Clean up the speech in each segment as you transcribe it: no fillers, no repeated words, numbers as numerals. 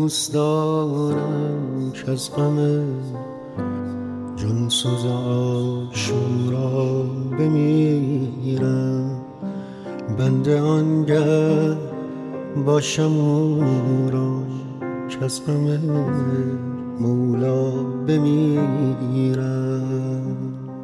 دوست دارم که از غم جان سوز عاشورا بمیرم، بنده آنگه باشم او را که از غم مولا بمیرم.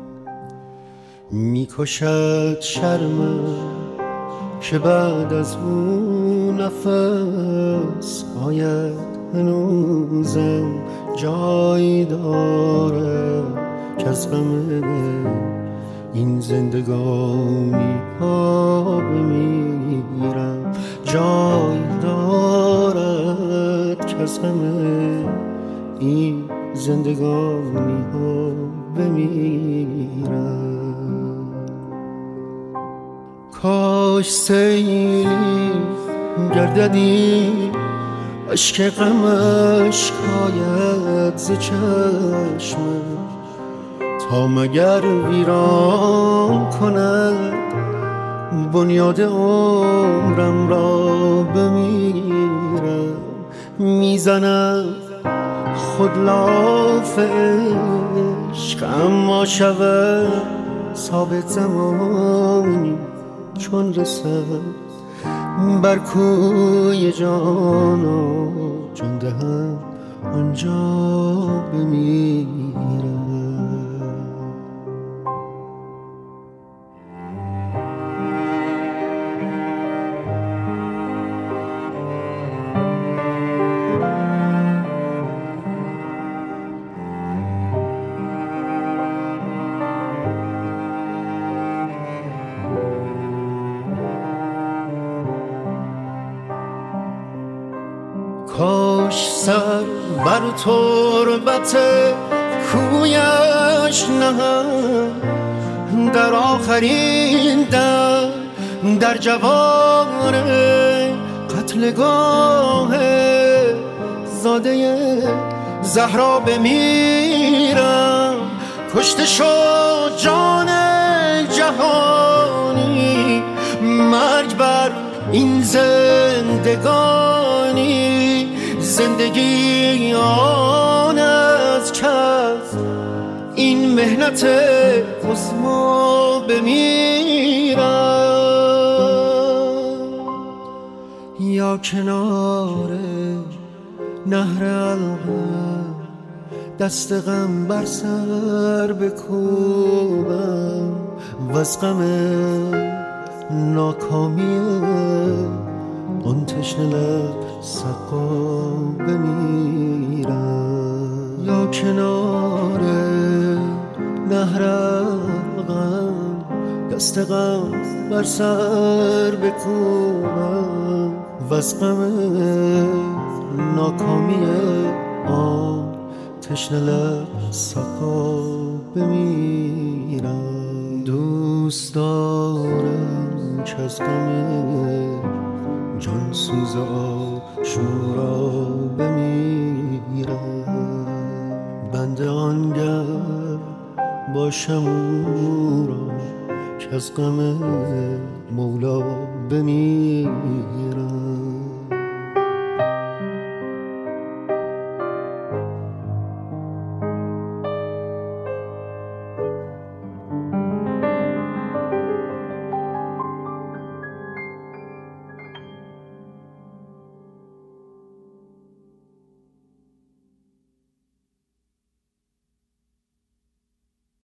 میکشد شرمم که بعد از اون نفس آید هنوزم جای داره که از غم این زندگانی ها بمیرم، جای دارد که از غم این زندگانی ها بمیرم. کاش سیلی گرددی اشک غمش کاید ز چشمم، تا مگر ویران کند بنیاد عمرم را بمیرم. میزند خود لاف عشق اما شود ثابت زمانی چون رسد بر کوی جانا، جان دهم آنجا بمیرم. کاش سر بر تربت کویش نهم در آخرین دم، در جوار قتلگاه زاده زهرا بمیرم. کشته شد جان جهانی، مرگ بر این زندگانی، زندگی آن از کس این مهنت عظما بمیرم. یا کنار نهر القم دست غم بر سر بکوبم، وز غم ناکامی آن تشنه لب سقا بمیرم. یا کنار نهر غم دست غم بر سر بکوبم، وز غم ناکامی آن تشنه لب سقا بمیرم. دوست دارم که از غم جان سوز عاشورا بمیرم، بنده آنگه باشم او را که از غم مولا بمیرم.